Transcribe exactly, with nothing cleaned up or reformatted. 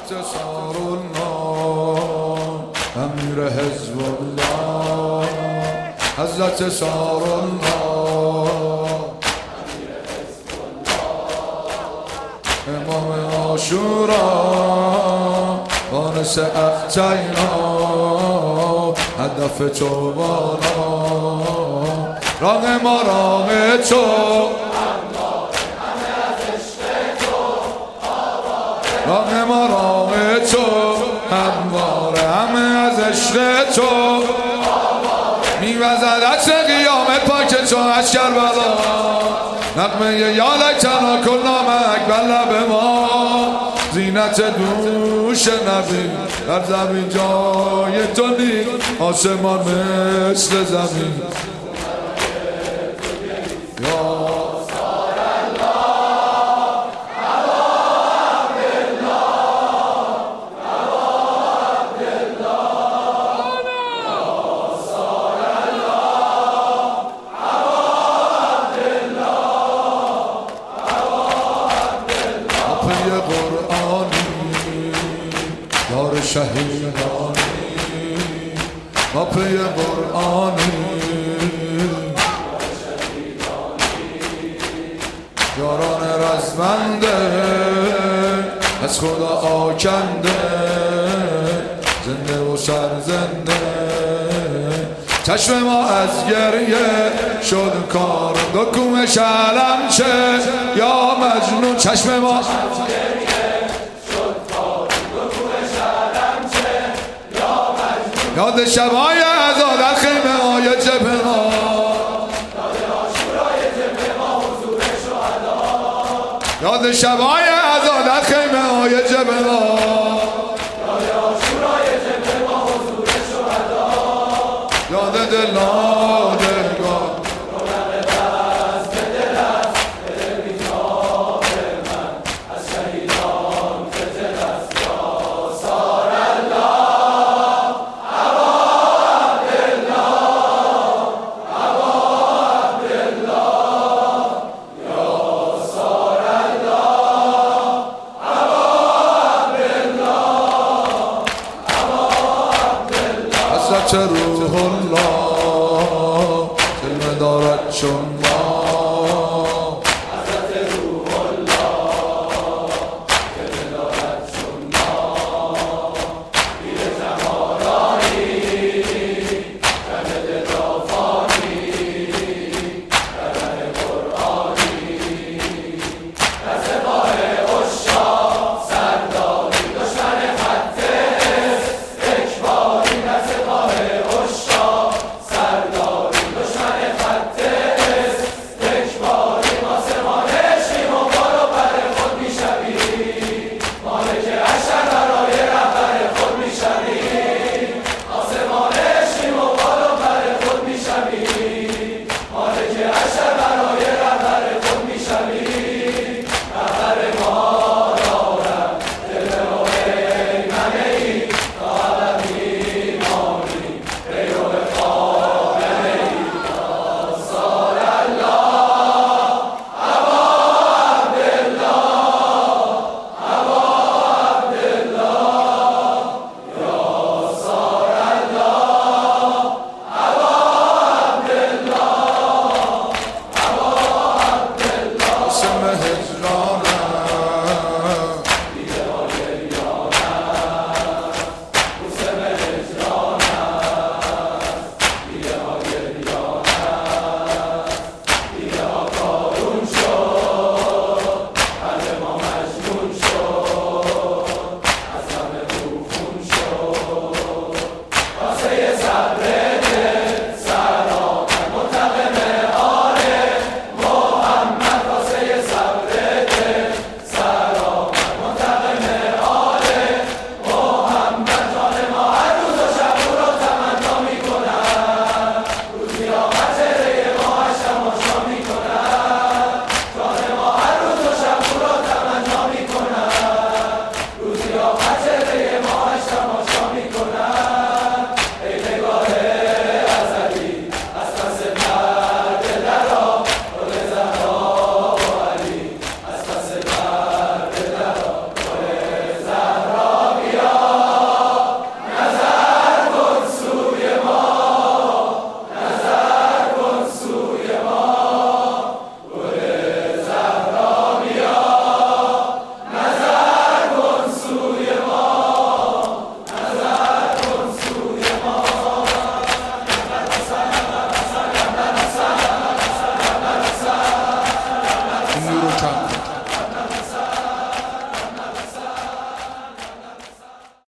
سارالله امیر حزب الله حضرت سارالله امام عاشورا وانس اختینا هدف تو بالا راه ما راه تو راه ما راه تو همواره همه از عشق تو میوزد عکس قیامت پاک تو از کربلا نغمه یا لیتنا کنا معک بر لب ما زینت دوش نبی در زمین جای تو نیست آسمان مثل زمین یار شهیدانی ما پی قرآنی یاران رزمنده از خدا آکنده زنده و سرزنده چشم ما از گریه شد کار دکوم شلم چه یا مجنون چشم ما یاد شبای عزا در خیمه های جبه ها یاد عاشورای جبه ها حضور شهدا یاد شبای عزا در خیمه های جبه ها یاد عاشورای جبه ها حضور شهدا یاد دلادگان رونق دست به دل است به دل بیتاب من از شهیدان که دل است یا سار الله حضرت روح الله علم دارد چون